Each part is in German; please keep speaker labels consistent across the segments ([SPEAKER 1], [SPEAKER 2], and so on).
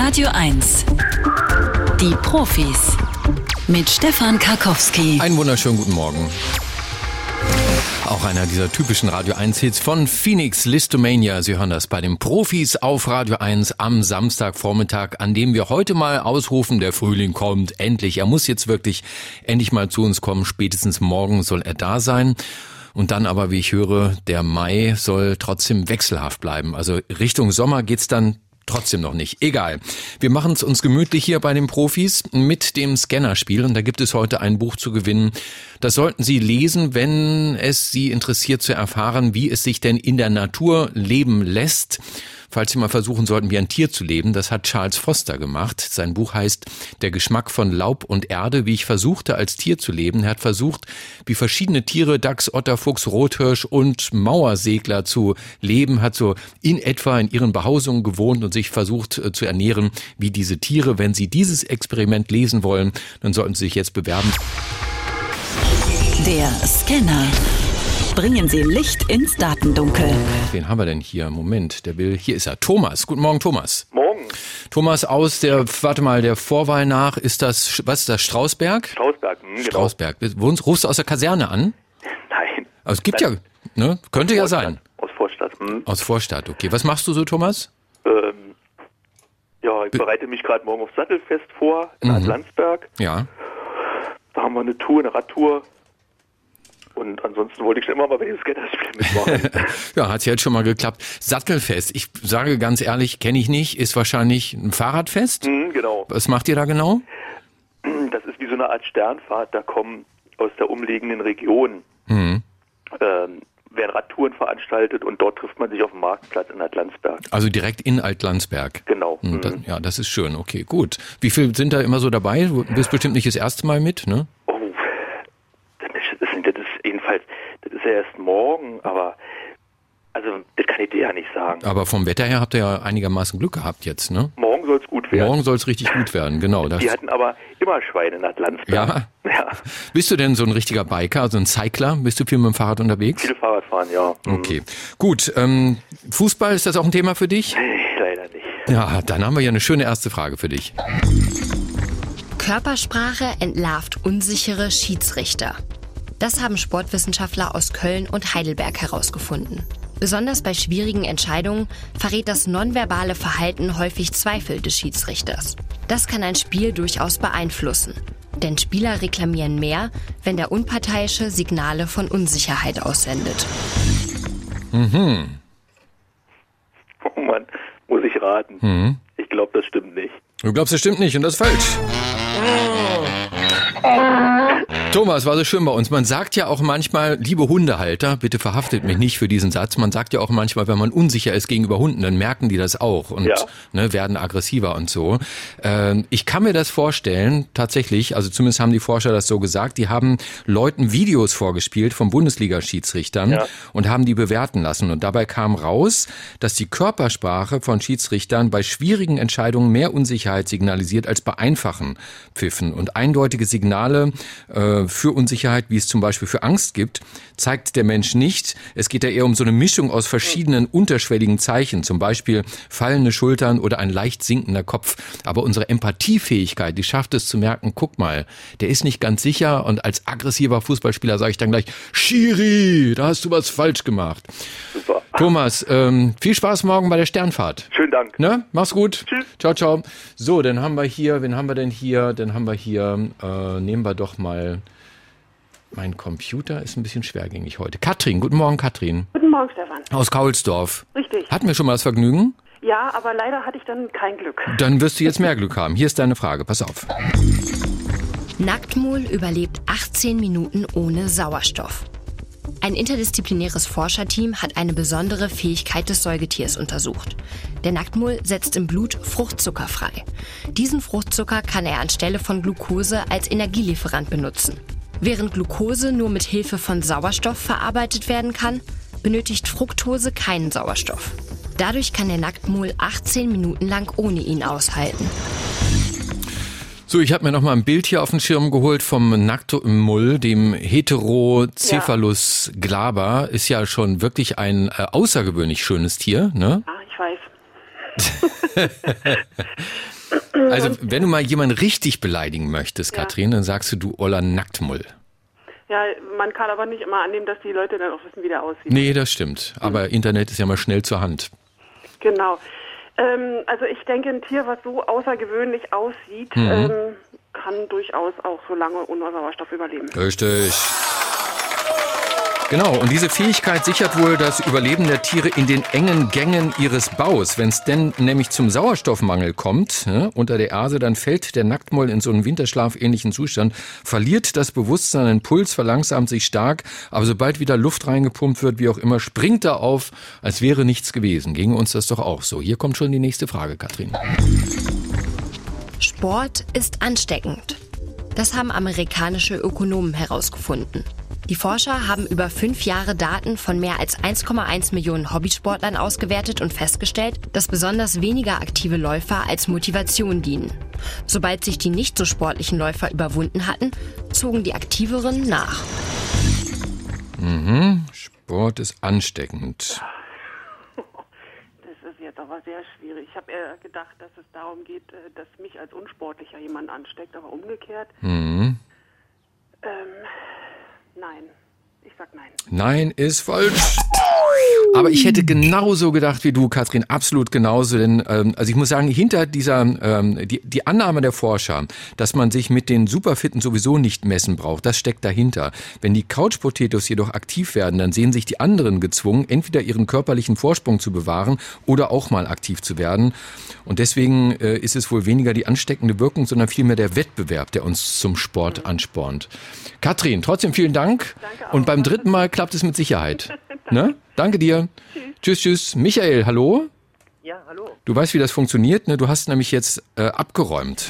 [SPEAKER 1] Radio 1. Die Profis. Mit Stefan Karkowski.
[SPEAKER 2] Einen wunderschönen guten Morgen. Auch einer dieser typischen Radio 1 Hits von Phoenix, Listomania. Sie hören das bei den Profis auf Radio 1 am Samstagvormittag, an dem wir heute mal ausrufen, der Frühling kommt endlich. Er muss jetzt wirklich endlich mal zu uns kommen. Spätestens morgen soll er da sein. Und dann aber, wie ich höre, der Mai soll trotzdem wechselhaft bleiben. Also Richtung Sommer geht's dann trotzdem noch nicht. Egal. Wir machen es uns gemütlich hier bei den Profis mit dem Scannerspiel. Und da gibt es heute ein Buch zu gewinnen. Das sollten Sie lesen, wenn es Sie interessiert zu erfahren, wie es sich denn in der Natur leben lässt. Falls Sie mal versuchen sollten, wie ein Tier zu leben, das hat Charles Foster gemacht. Sein Buch heißt Der Geschmack von Laub und Erde, wie ich versuchte, als Tier zu leben. Er hat versucht, wie verschiedene Tiere, Dachs, Otter, Fuchs, Rothirsch und Mauersegler zu leben, hat so in etwa in ihren Behausungen gewohnt und sich versucht zu ernähren wie diese Tiere. Wenn Sie dieses Experiment lesen wollen, dann sollten Sie sich jetzt bewerben.
[SPEAKER 1] Der Scanner. Bringen Sie Licht ins Datendunkel.
[SPEAKER 2] Wen haben wir denn hier? Moment, hier ist er. Thomas. Guten Morgen, Thomas.
[SPEAKER 3] Morgen.
[SPEAKER 2] Thomas aus der Vorwahl nach, was ist das, Strausberg?
[SPEAKER 3] Strausberg, genau.
[SPEAKER 2] Strausberg. Rufst du aus der Kaserne an?
[SPEAKER 3] Nein.
[SPEAKER 2] Aber es gibt könnte ja sein.
[SPEAKER 3] Aus Vorstadt.
[SPEAKER 2] Aus Vorstadt, okay. Was machst du so, Thomas?
[SPEAKER 3] Ich bereite mich gerade morgen aufs Sattelfest vor, in Landsberg.
[SPEAKER 2] Ja.
[SPEAKER 3] Da haben wir eine Radtour. Und ansonsten wollte ich schon immer mal bei diesem Scannerspiel mitmachen.
[SPEAKER 2] Ja, hat's jetzt schon mal geklappt. Sattelfest, ich sage ganz ehrlich, kenne ich nicht, ist wahrscheinlich ein Fahrradfest?
[SPEAKER 3] Genau.
[SPEAKER 2] Was macht ihr da genau?
[SPEAKER 3] Das ist wie so eine Art Sternfahrt, da kommen aus der umliegenden Region, werden Radtouren veranstaltet und dort trifft man sich auf dem Marktplatz in Altlandsberg.
[SPEAKER 2] Also direkt in Altlandsberg?
[SPEAKER 3] Genau.
[SPEAKER 2] Das ist schön, okay, gut. Wie viel sind da immer so dabei? Du bist bestimmt nicht das erste Mal mit, ne?
[SPEAKER 3] Das ist ja erst morgen, aber das kann ich dir ja nicht sagen.
[SPEAKER 2] Aber vom Wetter her habt ihr ja einigermaßen Glück gehabt jetzt, ne?
[SPEAKER 3] Morgen soll es gut werden.
[SPEAKER 2] Morgen soll es richtig gut werden, genau.
[SPEAKER 3] Die hatten aber immer Schweine in Landsberg.
[SPEAKER 2] Ja? Bist du denn so ein richtiger Biker, also ein Cycler? Bist du viel mit dem Fahrrad unterwegs?
[SPEAKER 3] Viel Fahrradfahren, ja.
[SPEAKER 2] Okay, gut. Fußball, ist das auch ein Thema für dich?
[SPEAKER 3] Nee, leider nicht.
[SPEAKER 2] Ja, dann haben wir ja eine schöne erste Frage für dich.
[SPEAKER 4] Körpersprache entlarvt unsichere Schiedsrichter. Das haben Sportwissenschaftler aus Köln und Heidelberg herausgefunden. Besonders bei schwierigen Entscheidungen verrät das nonverbale Verhalten häufig Zweifel des Schiedsrichters. Das kann ein Spiel durchaus beeinflussen. Denn Spieler reklamieren mehr, wenn der Unparteiische Signale von Unsicherheit aussendet.
[SPEAKER 3] Oh Mann, muss ich raten. Ich glaube, das stimmt nicht.
[SPEAKER 2] Du glaubst, das stimmt nicht und das ist falsch. Thomas, war so schön bei uns. Man sagt ja auch manchmal, liebe Hundehalter, bitte verhaftet mich nicht für diesen Satz, man sagt ja auch manchmal, wenn man unsicher ist gegenüber Hunden, dann merken die das auch und werden aggressiver und so. Ich kann mir das vorstellen, tatsächlich, also zumindest haben die Forscher das so gesagt, die haben Leuten Videos vorgespielt von Bundesliga-Schiedsrichtern und haben die bewerten lassen. Und dabei kam raus, dass die Körpersprache von Schiedsrichtern bei schwierigen Entscheidungen mehr Unsicherheit signalisiert als bei einfachen Pfiffen. Und eindeutige Signale für Unsicherheit, wie es zum Beispiel für Angst gibt, zeigt der Mensch nicht. Es geht ja eher um so eine Mischung aus verschiedenen unterschwelligen Zeichen, zum Beispiel fallende Schultern oder ein leicht sinkender Kopf. Aber unsere Empathiefähigkeit, die schafft es zu merken, guck mal, der ist nicht ganz sicher und als aggressiver Fußballspieler sage ich dann gleich, Schiri, da hast du was falsch gemacht.
[SPEAKER 3] Super.
[SPEAKER 2] Thomas, viel Spaß morgen bei der Sternfahrt.
[SPEAKER 3] Schönen Dank.
[SPEAKER 2] Ne? Mach's gut.
[SPEAKER 3] Tschüss.
[SPEAKER 2] Ciao, ciao. So, dann haben wir hier, wen haben wir denn hier? Dann haben wir hier, nehmen wir doch mal, mein Computer ist ein bisschen schwergängig heute. Katrin, guten Morgen, Katrin.
[SPEAKER 5] Guten Morgen, Stefan.
[SPEAKER 2] Aus Kaulsdorf.
[SPEAKER 5] Richtig.
[SPEAKER 2] Hatten wir schon mal das Vergnügen?
[SPEAKER 5] Ja, aber leider hatte ich dann kein Glück.
[SPEAKER 2] Dann wirst du jetzt mehr Glück haben. Hier ist deine Frage, pass auf.
[SPEAKER 4] Nacktmull überlebt 18 Minuten ohne Sauerstoff. Ein interdisziplinäres Forscherteam hat eine besondere Fähigkeit des Säugetiers untersucht. Der Nacktmull setzt im Blut Fruchtzucker frei. Diesen Fruchtzucker kann er anstelle von Glucose als Energielieferant benutzen. Während Glucose nur mit Hilfe von Sauerstoff verarbeitet werden kann, benötigt Fructose keinen Sauerstoff. Dadurch kann der Nacktmull 18 Minuten lang ohne ihn aushalten.
[SPEAKER 2] So, ich habe mir noch mal ein Bild hier auf den Schirm geholt vom Nacktmull, dem Heterocephalus glaber. Ist ja schon wirklich ein außergewöhnlich schönes Tier, ne?
[SPEAKER 5] Ah, ich weiß.
[SPEAKER 2] Also wenn du mal jemanden richtig beleidigen möchtest, Katrin, dann sagst du oller Nacktmull.
[SPEAKER 5] Ja, man kann aber nicht immer annehmen, dass die Leute dann auch wissen, wie der aussieht.
[SPEAKER 2] Nee, das stimmt. Aber Internet ist ja mal schnell zur Hand.
[SPEAKER 5] Genau. Also ich denke, ein Tier, was so außergewöhnlich aussieht, kann durchaus auch so lange ohne Sauerstoff überleben.
[SPEAKER 2] Richtig. Genau, und diese Fähigkeit sichert wohl das Überleben der Tiere in den engen Gängen ihres Baus. Wenn es denn nämlich zum Sauerstoffmangel kommt, unter der Erde, dann fällt der Nacktmull in so einen winterschlafähnlichen Zustand, verliert das Bewusstsein, den Puls verlangsamt sich stark, aber sobald wieder Luft reingepumpt wird, wie auch immer, springt er auf, als wäre nichts gewesen. Ginge uns das doch auch so. Hier kommt schon die nächste Frage, Katrin.
[SPEAKER 4] Sport ist ansteckend. Das haben amerikanische Ökonomen herausgefunden. Die Forscher haben über 5 Jahre Daten von mehr als 1,1 Millionen Hobbysportlern ausgewertet und festgestellt, dass besonders weniger aktive Läufer als Motivation dienen. Sobald sich die nicht so sportlichen Läufer überwunden hatten, zogen die Aktiveren nach.
[SPEAKER 2] Sport ist ansteckend.
[SPEAKER 5] Das ist jetzt aber sehr schwierig. Ich habe eher gedacht, dass es darum geht, dass mich als Unsportlicher jemand ansteckt, aber umgekehrt. Nein. Ich sag nein.
[SPEAKER 2] Nein ist falsch. Aber ich hätte genauso gedacht wie du, Katrin, absolut genauso. Denn also ich muss sagen, hinter dieser die Annahme der Forscher, dass man sich mit den Superfitten sowieso nicht messen braucht, das steckt dahinter. Wenn die Couch-Potatoes jedoch aktiv werden, dann sehen sich die anderen gezwungen, entweder ihren körperlichen Vorsprung zu bewahren oder auch mal aktiv zu werden. Und deswegen ist es wohl weniger die ansteckende Wirkung, sondern vielmehr der Wettbewerb, der uns zum Sport anspornt. Katrin, trotzdem vielen Dank.
[SPEAKER 5] Danke auch.
[SPEAKER 2] Und beim dritten Mal klappt es mit Sicherheit. Ne? Danke dir. Tschüss. Michael, hallo?
[SPEAKER 6] Ja, hallo.
[SPEAKER 2] Du weißt, wie das funktioniert, ne? Du hast nämlich jetzt abgeräumt.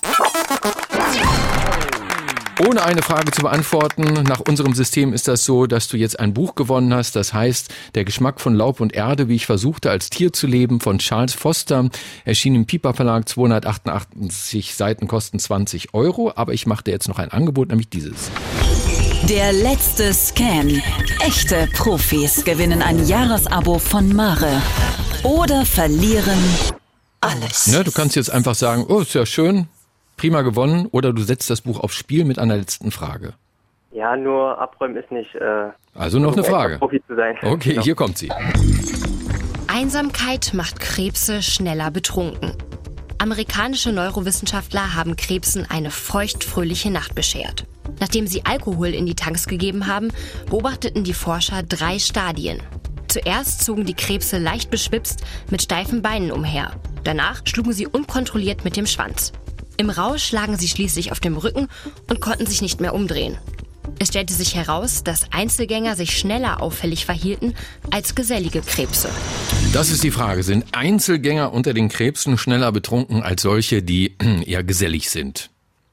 [SPEAKER 2] Ohne eine Frage zu beantworten, nach unserem System ist das so, dass du jetzt ein Buch gewonnen hast. Das heißt, Der Geschmack von Laub und Erde, wie ich versuchte, als Tier zu leben, von Charles Foster. Erschien im Piper Verlag, 288 Seiten, kosten 20 €. Aber ich mache dir jetzt noch ein Angebot, nämlich dieses.
[SPEAKER 1] Der letzte Scan. Echte Profis gewinnen ein Jahresabo von Mare. Oder verlieren alles.
[SPEAKER 2] Ne, du kannst jetzt einfach sagen, oh, ist ja schön, prima gewonnen. Oder du setzt das Buch aufs Spiel mit einer letzten Frage.
[SPEAKER 6] Ja, nur abräumen ist nicht...
[SPEAKER 2] Also noch eine Frage.
[SPEAKER 6] Profi zu sein.
[SPEAKER 2] Okay,
[SPEAKER 6] Genau.
[SPEAKER 2] hier kommt sie.
[SPEAKER 4] Einsamkeit macht Krebse schneller betrunken. Amerikanische Neurowissenschaftler haben Krebsen eine feuchtfröhliche Nacht beschert. Nachdem sie Alkohol in die Tanks gegeben haben, beobachteten die Forscher 3 Stadien. Zuerst zogen die Krebse leicht beschwipst mit steifen Beinen umher. Danach schlugen sie unkontrolliert mit dem Schwanz. Im Rausch lagen sie schließlich auf dem Rücken und konnten sich nicht mehr umdrehen. Es stellte sich heraus, dass Einzelgänger sich schneller auffällig verhielten als gesellige Krebse.
[SPEAKER 2] Das ist die Frage. Sind Einzelgänger unter den Krebsen schneller betrunken als solche, die eher gesellig sind?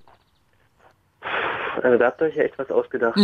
[SPEAKER 6] Also da habt ihr euch ja echt was ausgedacht.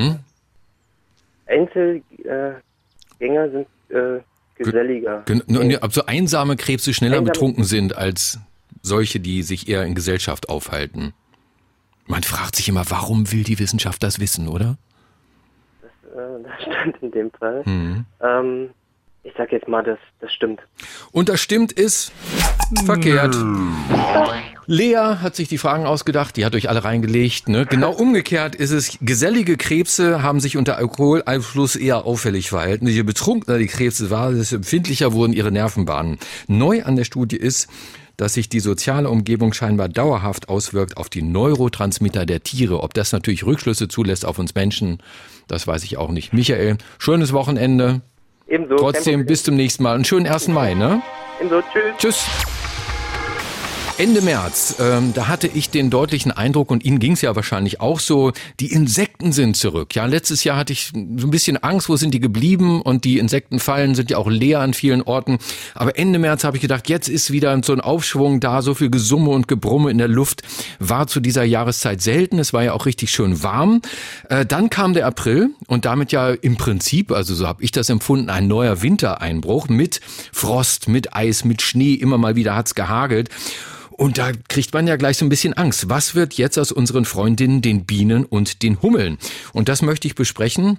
[SPEAKER 6] Einzelgänger sind geselliger.
[SPEAKER 2] Ob so einsame Krebse schneller betrunken sind als solche, die sich eher in Gesellschaft aufhalten. Man fragt sich immer, warum will die Wissenschaft das wissen, oder?
[SPEAKER 6] Das stimmt in dem Fall. Ich sag jetzt mal, das stimmt.
[SPEAKER 2] Und das stimmt ist verkehrt. Lea hat sich die Fragen ausgedacht, die hat euch alle reingelegt. Ne? Genau umgekehrt ist es, gesellige Krebse haben sich unter Alkoholeinfluss eher auffällig verhalten. Je betrunkener die Krebse waren, desto empfindlicher wurden ihre Nervenbahnen. Neu an der Studie ist, dass sich die soziale Umgebung scheinbar dauerhaft auswirkt auf die Neurotransmitter der Tiere. Ob das natürlich Rückschlüsse zulässt auf uns Menschen, das weiß ich auch nicht. Michael, schönes Wochenende.
[SPEAKER 6] Ebenso.
[SPEAKER 2] Trotzdem bis zum nächsten Mal. Einen schönen 1. Mai, ne?
[SPEAKER 6] Ebenso. Tschüss.
[SPEAKER 2] Tschüss. Ende März, da hatte ich den deutlichen Eindruck, und Ihnen ging es ja wahrscheinlich auch so, die Insekten sind zurück. Ja, letztes Jahr hatte ich so ein bisschen Angst, wo sind die geblieben? Und die Insektenfallen sind ja auch leer an vielen Orten. Aber Ende März habe ich gedacht, jetzt ist wieder so ein Aufschwung da, so viel Gesumme und Gebrumme in der Luft. War zu dieser Jahreszeit selten, es war ja auch richtig schön warm. Dann kam der April und damit ja im Prinzip, also so habe ich das empfunden, ein neuer Wintereinbruch mit Frost, mit Eis, mit Schnee, immer mal wieder hat's gehagelt. Und da kriegt man ja gleich so ein bisschen Angst. Was wird jetzt aus unseren Freundinnen, den Bienen und den Hummeln? Und das möchte ich besprechen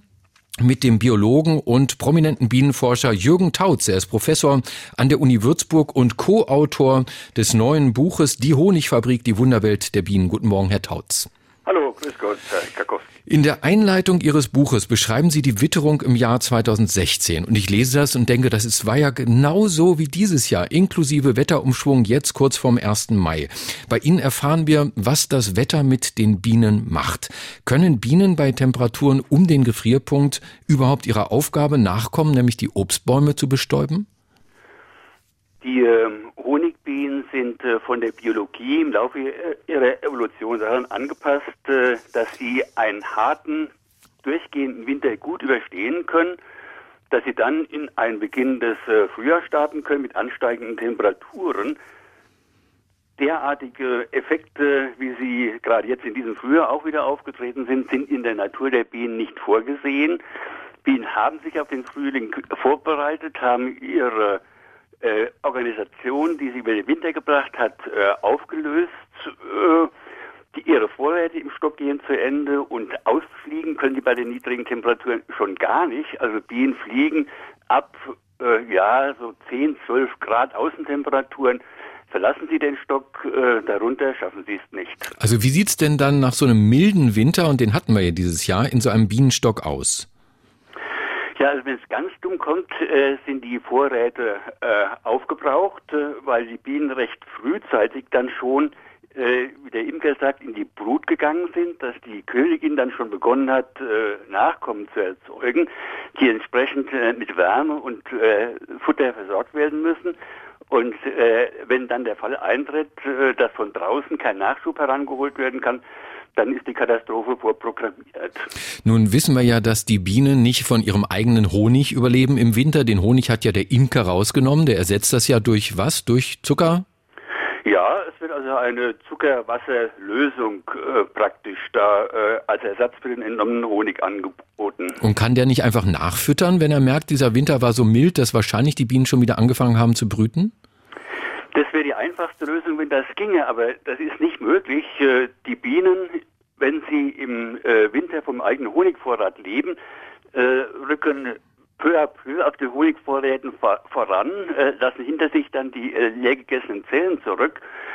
[SPEAKER 2] mit dem Biologen und prominenten Bienenforscher Jürgen Tautz. Er ist Professor an der Uni Würzburg und Co-Autor des neuen Buches Die Honigfabrik, die Wunderwelt der Bienen. Guten Morgen, Herr Tautz.
[SPEAKER 3] Hallo, grüß Gott, Herr Kakowski.
[SPEAKER 2] In der Einleitung Ihres Buches beschreiben Sie die Witterung im Jahr 2016. Und ich lese das und denke, war ja genauso wie dieses Jahr, inklusive Wetterumschwung jetzt kurz vorm 1. Mai. Bei Ihnen erfahren wir, was das Wetter mit den Bienen macht. Können Bienen bei Temperaturen um den Gefrierpunkt überhaupt ihrer Aufgabe nachkommen, nämlich die Obstbäume zu bestäuben?
[SPEAKER 7] Die Honigbienen sind von der Biologie im Laufe ihrer Evolution daran angepasst, dass sie einen harten, durchgehenden Winter gut überstehen können, dass sie dann in einen Beginn des Frühjahrs starten können mit ansteigenden Temperaturen. Derartige Effekte, wie sie gerade jetzt in diesem Frühjahr auch wieder aufgetreten sind in der Natur der Bienen nicht vorgesehen. Bienen haben sich auf den Frühling vorbereitet, haben ihre Organisation, die sie über den Winter gebracht hat, aufgelöst. Ihre Vorräte im Stock gehen zu Ende und ausfliegen können die bei den niedrigen Temperaturen schon gar nicht. Also Bienen fliegen ab so 10, 12 Grad Außentemperaturen. Verlassen sie den Stock, darunter schaffen sie es nicht.
[SPEAKER 2] Also wie sieht's denn dann nach so einem milden Winter, und den hatten wir ja dieses Jahr, in so einem Bienenstock aus?
[SPEAKER 7] Ja, also wenn es ganz dumm kommt, sind die Vorräte aufgebraucht, weil die Bienen recht frühzeitig dann schon, wie der Imker sagt, in die Brut gegangen sind, dass die Königin dann schon begonnen hat, Nachkommen zu erzeugen, die entsprechend mit Wärme und Futter versorgt werden müssen. Und wenn dann der Fall eintritt, dass von draußen kein Nachschub herangeholt werden kann, dann ist die Katastrophe vorprogrammiert.
[SPEAKER 2] Nun wissen wir ja, dass die Bienen nicht von ihrem eigenen Honig überleben im Winter. Den Honig hat ja der Imker rausgenommen. Der ersetzt das ja durch was? Durch Zucker?
[SPEAKER 7] Ja, es wird also eine Zuckerwasserlösung praktisch da als Ersatz für den entnommenen Honig angeboten.
[SPEAKER 2] Und kann der nicht einfach nachfüttern, wenn er merkt, dieser Winter war so mild, dass wahrscheinlich die Bienen schon wieder angefangen haben zu brüten?
[SPEAKER 7] Das wäre die einfachste Lösung, wenn das ginge, aber das ist nicht möglich. Die Bienen, wenn sie im Winter vom eigenen Honigvorrat leben, rücken peu à peu auf den Honigvorräten voran, lassen hinter sich dann die leer gegessenen Zellen zurück.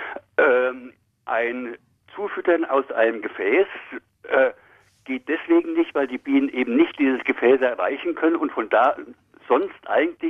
[SPEAKER 7] Ein Zufüttern aus einem Gefäß geht deswegen nicht, weil die Bienen eben nicht dieses Gefäß erreichen können und von da sonst eigentlich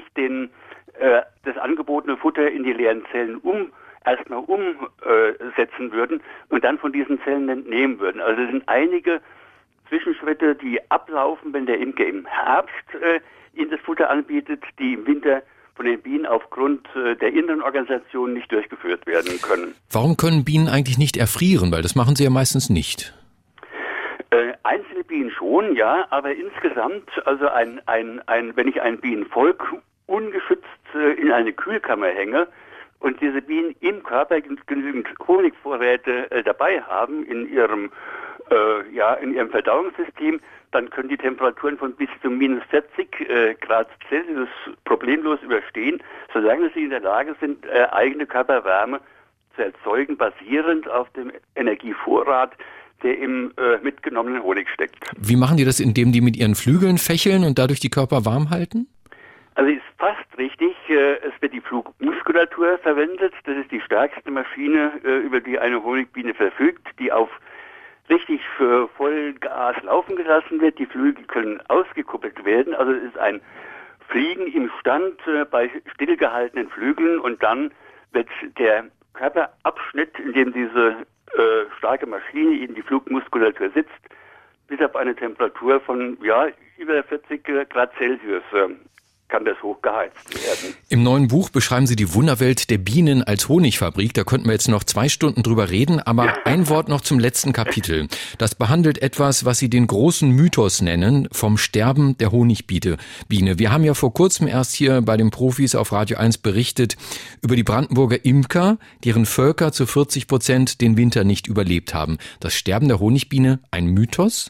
[SPEAKER 7] das angebotene Futter in die leeren Zellen erstmal umsetzen würden und dann von diesen Zellen entnehmen würden. Also es sind einige Zwischenschritte, die ablaufen, wenn der Imker im Herbst ihnen das Futter anbietet, die im Winter von den Bienen aufgrund der inneren Organisation nicht durchgeführt werden können.
[SPEAKER 2] Warum können Bienen eigentlich nicht erfrieren? Weil das machen sie ja meistens nicht.
[SPEAKER 7] Einzelne Bienen schon, ja, aber insgesamt, also wenn ich ein Bienenvolk ungeschützt in eine Kühlkammer hänge und diese Bienen im Körper genügend Honigvorräte dabei haben in ihrem Verdauungssystem, dann können die Temperaturen von bis zu minus 40 Grad Celsius problemlos überstehen, solange sie in der Lage sind, eigene Körperwärme zu erzeugen, basierend auf dem Energievorrat, der im mitgenommenen Honig steckt.
[SPEAKER 2] Wie machen die das, indem die mit ihren Flügeln fächeln und dadurch die Körper warm halten?
[SPEAKER 7] Also ist fast richtig. Es wird die Flugmuskulatur verwendet. Das ist die stärkste Maschine, über die eine Honigbiene verfügt, die auf richtig Vollgas laufen gelassen wird. Die Flügel können ausgekuppelt werden. Also es ist ein Fliegen im Stand bei stillgehaltenen Flügeln und dann wird der Körperabschnitt, in dem diese starke Maschine in die Flugmuskulatur sitzt, bis auf eine Temperatur von über 40 Grad Celsius kann das hochgeheizt werden.
[SPEAKER 2] Im neuen Buch beschreiben Sie die Wunderwelt der Bienen als Honigfabrik. Da könnten wir jetzt noch 2 Stunden drüber reden, aber ein Wort noch zum letzten Kapitel. Das behandelt etwas, was Sie den großen Mythos nennen, vom Sterben der Honigbiene. Wir haben ja vor kurzem erst hier bei den Profis auf Radio 1 berichtet über die Brandenburger Imker, deren Völker zu 40% den Winter nicht überlebt haben. Das Sterben der Honigbiene ein Mythos?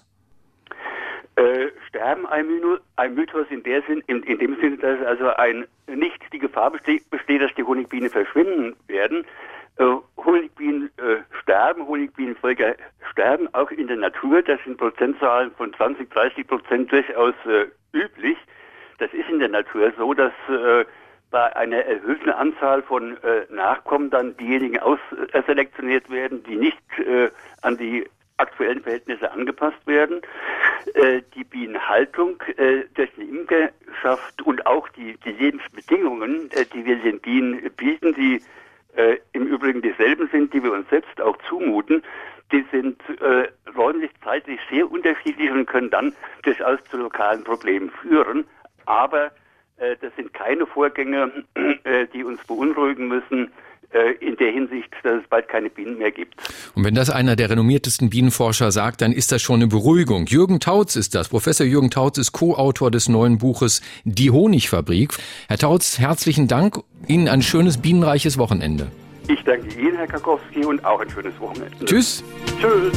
[SPEAKER 7] Sterben ein Mythos in dem Sinne, dass also nicht die Gefahr besteht, dass die Honigbienen verschwinden werden. Honigbienen sterben, Honigbienenvölker sterben. sterben auch in der Natur. Das sind Prozentzahlen von 20-30% durchaus üblich. Das ist in der Natur so, dass bei einer erhöhten Anzahl von Nachkommen dann diejenigen ausselektioniert werden, die nicht an die aktuellen Verhältnisse angepasst werden. Die Bienenhaltung durch die Imkerschaft und auch die Lebensbedingungen, die wir den Bienen bieten, die im Übrigen dieselben sind, die wir uns selbst auch zumuten, die sind räumlich, zeitlich sehr unterschiedlich und können dann durchaus zu lokalen Problemen führen. Aber das sind keine Vorgänge, die uns beunruhigen müssen, in der Hinsicht, dass es bald keine Bienen mehr gibt.
[SPEAKER 2] Und wenn das einer der renommiertesten Bienenforscher sagt, dann ist das schon eine Beruhigung. Jürgen Tautz ist das. Professor Jürgen Tautz ist Co-Autor des neuen Buches Die Honigfabrik. Herr Tautz, herzlichen Dank. Ihnen ein schönes bienenreiches Wochenende.
[SPEAKER 7] Ich danke Ihnen, Herr Karkowski, und auch ein schönes Wochenende.
[SPEAKER 2] Tschüss.
[SPEAKER 7] Tschüss.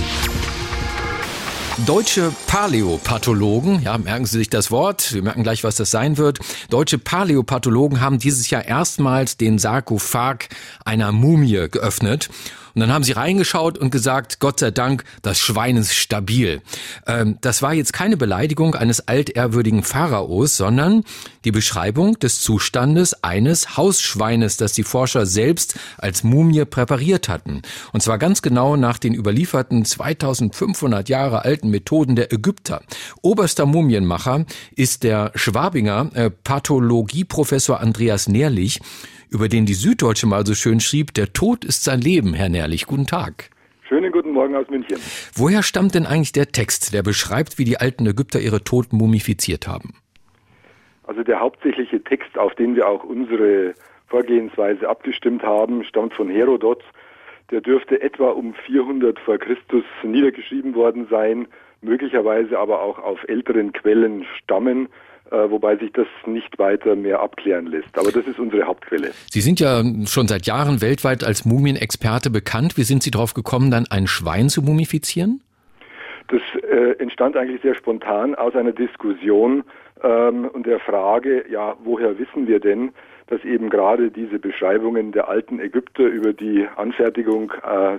[SPEAKER 2] Deutsche Paläopathologen, ja, merken Sie sich das Wort, wir merken gleich, was das sein wird. Deutsche Paläopathologen haben dieses Jahr erstmals den Sarkophag einer Mumie geöffnet. Und dann haben sie reingeschaut und gesagt, Gott sei Dank, das Schwein ist stabil. Das war jetzt keine Beleidigung eines altehrwürdigen Pharaos, sondern die Beschreibung des Zustandes eines Hausschweines, das die Forscher selbst als Mumie präpariert hatten. Und zwar ganz genau nach den überlieferten 2500 Jahre alten Methoden der Ägypter. Oberster Mumienmacher ist der Schwabinger Pathologieprofessor Andreas Nährlich, über den die Süddeutsche mal so schön schrieb, der Tod ist sein Leben, Herr Nährlich. Guten Tag.
[SPEAKER 3] Schönen guten Morgen aus München.
[SPEAKER 2] Woher stammt denn eigentlich der Text, der beschreibt, wie die alten Ägypter ihre Toten mumifiziert haben?
[SPEAKER 3] Also der hauptsächliche Text, auf den wir auch unsere Vorgehensweise abgestimmt haben, stammt von Herodot. Der dürfte etwa um 400 vor Christus niedergeschrieben worden sein, möglicherweise aber auch auf älteren Quellen stammen. Wobei sich das nicht weiter mehr abklären lässt. Aber das ist unsere Hauptquelle.
[SPEAKER 2] Sie sind ja schon seit Jahren weltweit als Mumienexperte bekannt. Wie sind Sie darauf gekommen, dann ein Schwein zu mumifizieren?
[SPEAKER 3] Das entstand eigentlich sehr spontan aus einer Diskussion und der Frage, ja, woher wissen wir denn, dass eben gerade diese Beschreibungen der alten Ägypter über die Anfertigung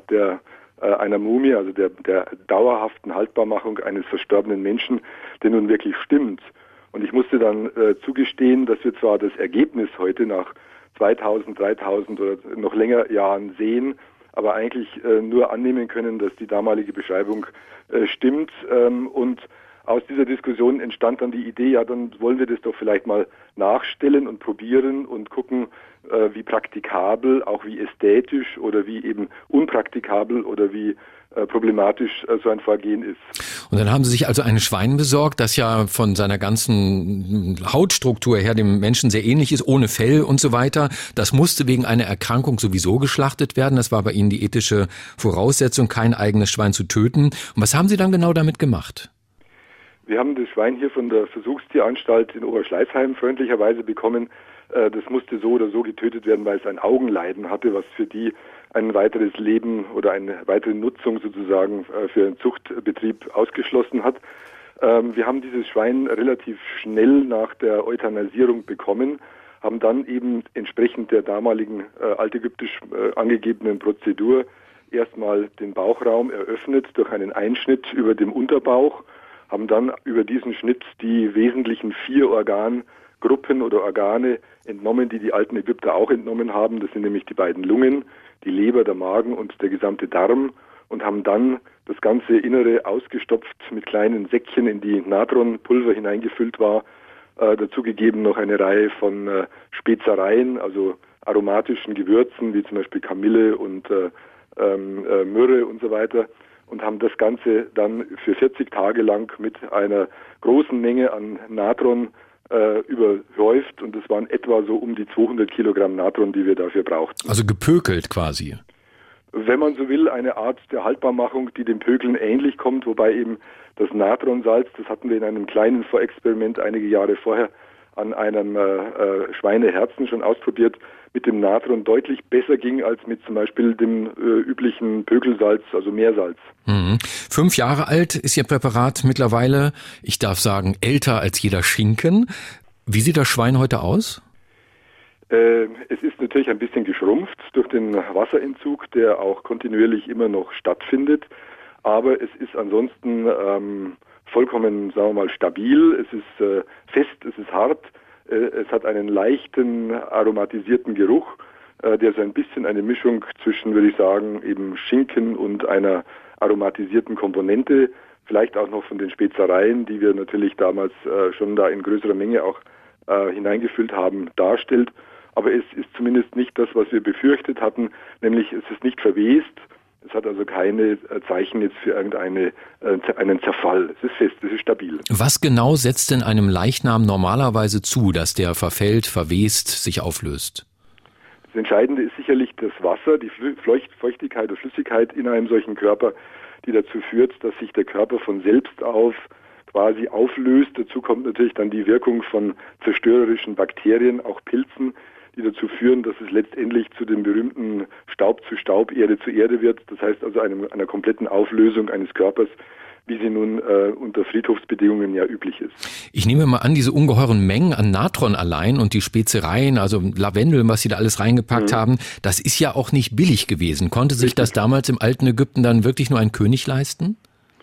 [SPEAKER 3] einer Mumie, also der dauerhaften Haltbarmachung eines verstorbenen Menschen, denn nun wirklich stimmt. Und ich musste dann zugestehen, dass wir zwar das Ergebnis heute nach 2000, 3000 oder noch länger Jahren sehen, aber eigentlich nur annehmen können, dass die damalige Beschreibung stimmt. Und aus dieser Diskussion entstand dann die Idee, ja, dann wollen wir das doch vielleicht mal nachstellen und probieren und gucken, wie praktikabel, auch wie ästhetisch oder wie eben unpraktikabel oder wie problematisch so ein Vorgehen ist.
[SPEAKER 2] Und dann haben Sie sich also ein Schwein besorgt, das ja von seiner ganzen Hautstruktur her dem Menschen sehr ähnlich ist, ohne Fell und so weiter. Das musste wegen einer Erkrankung sowieso geschlachtet werden. Das war bei Ihnen die ethische Voraussetzung, kein eigenes Schwein zu töten. Und was haben Sie dann genau damit gemacht?
[SPEAKER 3] Wir haben das Schwein hier von der Versuchstieranstalt in Oberschleißheim freundlicherweise bekommen. Das musste so oder so getötet werden, weil es ein Augenleiden hatte, was für die ein weiteres Leben oder eine weitere Nutzung sozusagen für einen Zuchtbetrieb ausgeschlossen hat. Wir haben dieses Schwein relativ schnell nach der Euthanasierung bekommen, haben dann eben entsprechend der damaligen altägyptisch angegebenen Prozedur erstmal den Bauchraum eröffnet durch einen Einschnitt über dem Unterbauch, haben dann über diesen Schnitt die wesentlichen 4 Organgruppen oder Organe entnommen, die die alten Ägypter auch entnommen haben. Das sind nämlich die beiden Lungen, die Leber, der Magen und der gesamte Darm, und haben dann das ganze Innere ausgestopft mit kleinen Säckchen, in die Natronpulver hineingefüllt war, dazugegeben noch eine Reihe von Spezereien, also aromatischen Gewürzen, wie zum Beispiel Kamille und Myrrhe und so weiter, und haben das Ganze dann für 40 Tage lang mit einer großen Menge an Natron überhäuft, und es waren etwa so um die 200 Kilogramm Natron, die wir dafür brauchten.
[SPEAKER 2] Also gepökelt quasi.
[SPEAKER 3] Wenn man so will, eine Art der Haltbarmachung, die dem Pökeln ähnlich kommt, wobei eben das Natronsalz, das hatten wir in einem kleinen Vorexperiment einige Jahre vorher an einem Schweineherzen schon ausprobiert, mit dem Natron deutlich besser ging als mit zum Beispiel dem üblichen Pökelsalz, also Meersalz.
[SPEAKER 2] 5 Jahre alt ist Ihr Präparat mittlerweile, ich darf sagen, älter als jeder Schinken. Wie sieht das Schwein heute aus?
[SPEAKER 3] Es ist natürlich ein bisschen geschrumpft durch den Wasserentzug, der auch kontinuierlich immer noch stattfindet. aber es ist ansonsten vollkommen, sagen wir mal, stabil. Es ist fest, es ist hart. Es hat einen leichten aromatisierten Geruch, der so ein bisschen eine Mischung zwischen, würde ich sagen, eben Schinken und einer aromatisierten Komponente, vielleicht auch noch von den Spezereien, die wir natürlich damals schon da in größerer Menge auch hineingefüllt haben, darstellt. Aber es ist zumindest nicht das, was wir befürchtet hatten, nämlich es ist nicht verwest. Es hat also keine Zeichen jetzt für einen Zerfall. Es ist fest, es ist stabil.
[SPEAKER 2] Was genau setzt denn einem Leichnam normalerweise zu, dass der verfällt, verwest, sich auflöst?
[SPEAKER 3] Das Entscheidende ist sicherlich das Wasser, die Feuchtigkeit und Flüssigkeit in einem solchen Körper, die dazu führt, dass sich der Körper von selbst auf quasi auflöst. Dazu kommt natürlich dann die Wirkung von zerstörerischen Bakterien, auch Pilzen, die dazu führen, dass es letztendlich zu dem berühmten Staub zu Staub, Erde zu Erde wird. Das heißt also einer kompletten Auflösung eines Körpers, wie sie nun unter Friedhofsbedingungen ja üblich ist.
[SPEAKER 2] Ich nehme mal an, diese ungeheuren Mengen an Natron allein und die Spezereien, also Lavendel, was Sie da alles reingepackt haben, das ist ja auch nicht billig gewesen. Konnte sich das damals im alten Ägypten dann wirklich nur ein König leisten?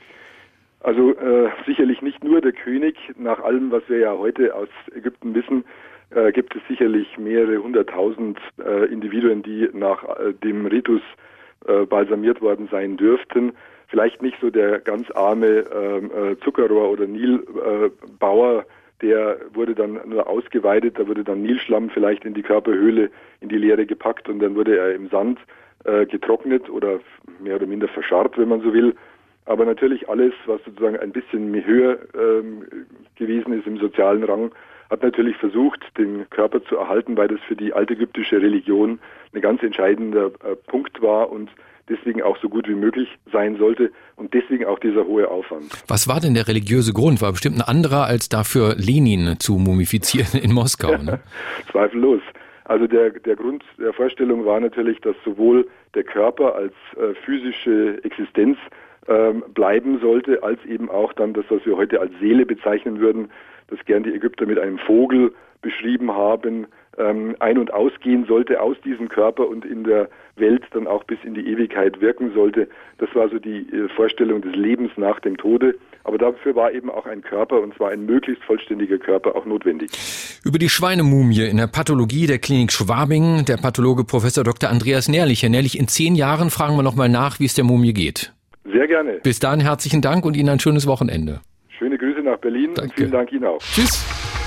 [SPEAKER 3] Also sicherlich nicht nur der König. Nach allem, was wir ja heute aus Ägypten wissen, gibt es sicherlich mehrere 100.000 Individuen, die nach dem Ritus balsamiert worden sein dürften. Vielleicht nicht so der ganz arme Zuckerrohr- oder Nilbauer, der wurde dann nur ausgeweidet, da wurde dann Nilschlamm vielleicht in die Körperhöhle, in die Leere gepackt und dann wurde er im Sand getrocknet oder mehr oder minder verscharrt, wenn man so will. Aber natürlich alles, was sozusagen ein bisschen höher gewesen ist im sozialen Rang, hat natürlich versucht, den Körper zu erhalten, weil das für die altägyptische Religion ein ganz entscheidender Punkt war und deswegen auch so gut wie möglich sein sollte und deswegen auch dieser hohe Aufwand.
[SPEAKER 2] Was war denn der religiöse Grund? War bestimmt ein anderer, als dafür Lenin zu mumifizieren in Moskau, ne?
[SPEAKER 3] Zweifellos. Also der Grund der Vorstellung war natürlich, dass sowohl der Körper als physische Existenz bleiben sollte, als eben auch dann das, was wir heute als Seele bezeichnen würden, das gern die Ägypter mit einem Vogel beschrieben haben, ein- und ausgehen sollte aus diesem Körper und in der Welt dann auch bis in die Ewigkeit wirken sollte. Das war so die Vorstellung des Lebens nach dem Tode. Aber dafür war eben auch ein Körper, und zwar ein möglichst vollständiger Körper, auch notwendig.
[SPEAKER 2] Über die Schweinemumie in der Pathologie der Klinik Schwabing, der Pathologe Professor Dr. Andreas Nährlich. Herr Nährlich, in 10 Jahren fragen wir nochmal nach, wie es der Mumie geht.
[SPEAKER 3] Sehr gerne.
[SPEAKER 2] Bis dahin herzlichen Dank und Ihnen ein schönes Wochenende.
[SPEAKER 3] Schöne Grüße nach Berlin.
[SPEAKER 2] Danke.
[SPEAKER 3] Und vielen Dank Ihnen auch.
[SPEAKER 2] Tschüss.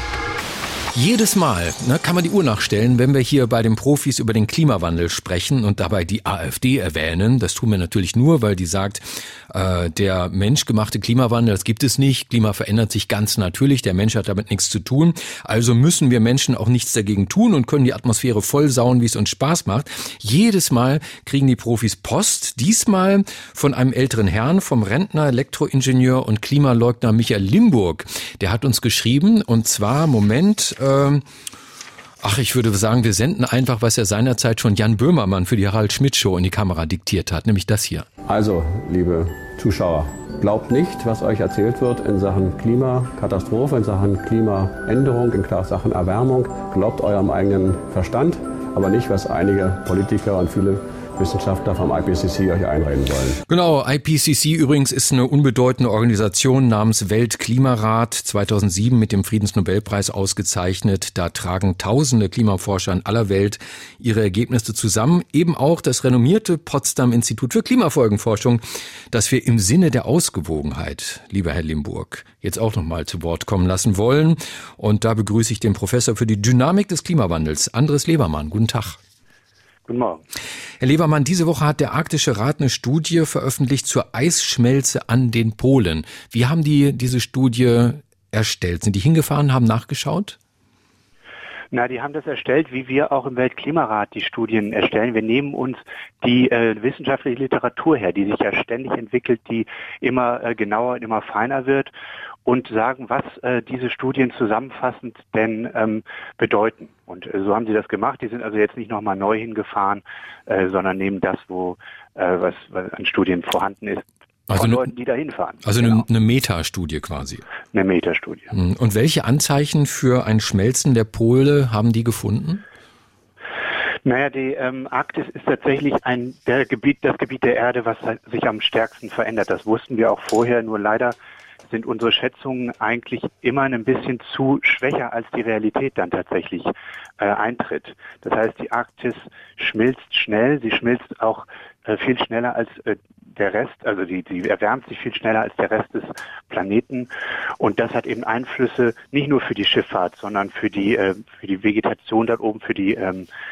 [SPEAKER 2] Jedes Mal kann man die Uhr nachstellen, wenn wir hier bei den Profis über den Klimawandel sprechen und dabei die AfD erwähnen. Das tun wir natürlich nur, weil die sagt, der menschgemachte Klimawandel, das gibt es nicht. Klima verändert sich ganz natürlich. Der Mensch hat damit nichts zu tun. Also müssen wir Menschen auch nichts dagegen tun und können die Atmosphäre vollsauen, wie es uns Spaß macht. Jedes Mal kriegen die Profis Post. Diesmal von einem älteren Herrn, vom Rentner, Elektroingenieur und Klimaleugner Michael Limburg. Der hat uns geschrieben und zwar, ich würde sagen, wir senden einfach, was er seinerzeit schon Jan Böhmermann für die Harald Schmidt Show in die Kamera diktiert hat, nämlich das hier.
[SPEAKER 8] Also, liebe Zuschauer, glaubt nicht, was euch erzählt wird in Sachen Klimakatastrophe, in Sachen Klimaänderung, in Sachen Erwärmung. Glaubt eurem eigenen Verstand, aber nicht, was einige Politiker und viele Wissenschaftler vom IPCC euch einreden wollen.
[SPEAKER 2] Genau, IPCC übrigens ist eine unbedeutende Organisation namens Weltklimarat, 2007 mit dem Friedensnobelpreis ausgezeichnet. Da tragen tausende Klimaforscher in aller Welt ihre Ergebnisse zusammen. Eben auch das renommierte Potsdam-Institut für Klimafolgenforschung, das wir im Sinne der Ausgewogenheit, lieber Herr Limburg, jetzt auch nochmal zu Wort kommen lassen wollen. Und da begrüße ich den Professor für die Dynamik des Klimawandels, Andres Levermann. Guten Tag.
[SPEAKER 9] Guten Morgen.
[SPEAKER 2] Herr Levermann, diese Woche hat der Arktische Rat eine Studie veröffentlicht zur Eisschmelze an den Polen. Wie haben die diese Studie erstellt? Sind die hingefahren, haben nachgeschaut?
[SPEAKER 9] Na, die haben das erstellt, wie wir auch im Weltklimarat die Studien erstellen. Wir nehmen uns die wissenschaftliche Literatur her, die sich ja ständig entwickelt, die immer genauer und immer feiner wird und sagen, was diese Studien zusammenfassend denn bedeuten. Und so haben sie das gemacht. Die sind also jetzt nicht nochmal neu hingefahren, sondern nehmen das, was an Studien vorhanden ist.
[SPEAKER 2] Also
[SPEAKER 9] von Leuten, die da hinfahren.
[SPEAKER 2] Also genau. Eine Metastudie quasi.
[SPEAKER 9] Eine Metastudie.
[SPEAKER 2] Und welche Anzeichen für ein Schmelzen der Pole haben die gefunden?
[SPEAKER 9] Naja, die Arktis ist tatsächlich das Gebiet der Erde, was sich am stärksten verändert. Das wussten wir auch vorher, nur leider sind unsere Schätzungen eigentlich immer ein bisschen zu schwächer, als die Realität dann tatsächlich eintritt. Das heißt, die Arktis schmilzt schnell, sie schmilzt auch viel schneller als der Rest, also die erwärmt sich viel schneller als der Rest des Planeten, und das hat eben Einflüsse nicht nur für die Schifffahrt, sondern für die Vegetation dort oben, für die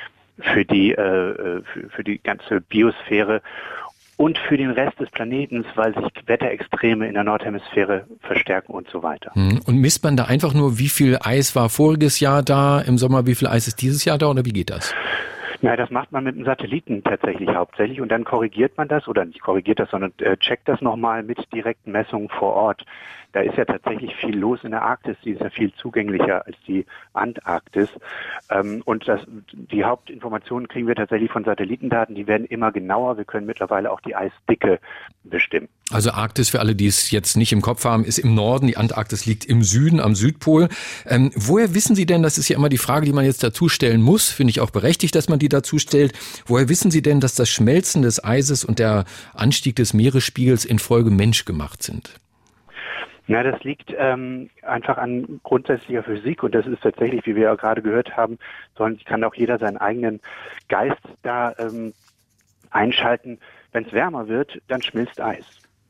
[SPEAKER 9] ganze Biosphäre und für den Rest des Planeten, weil sich Wetterextreme in der Nordhemisphäre verstärken und so weiter.
[SPEAKER 2] Und misst man da einfach nur, wie viel Eis war voriges Jahr da im Sommer, wie viel Eis ist dieses Jahr da, oder wie geht das?
[SPEAKER 9] Na, das macht man mit einem Satelliten tatsächlich hauptsächlich, und dann korrigiert man das, oder nicht korrigiert das, sondern checkt das nochmal mit direkten Messungen vor Ort. Da ist ja tatsächlich viel los in der Arktis, die ist ja viel zugänglicher als die Antarktis. Und die Hauptinformationen kriegen wir tatsächlich von Satellitendaten, die werden immer genauer. Wir können mittlerweile auch die Eisdicke bestimmen.
[SPEAKER 2] Also Arktis, für alle, die es jetzt nicht im Kopf haben, ist im Norden, die Antarktis liegt im Süden, am Südpol. Woher wissen Sie denn, das ist ja immer die Frage, die man jetzt dazu stellen muss, finde ich auch berechtigt, dass man die dazu stellt, woher wissen Sie denn, dass das Schmelzen des Eises und der Anstieg des Meeresspiegels infolge menschgemacht sind?
[SPEAKER 9] Na, das liegt einfach an grundsätzlicher Physik, und das ist tatsächlich, wie wir ja gerade gehört haben, kann auch jeder seinen eigenen Geist da einschalten. Wenn es wärmer wird, dann schmilzt Eis.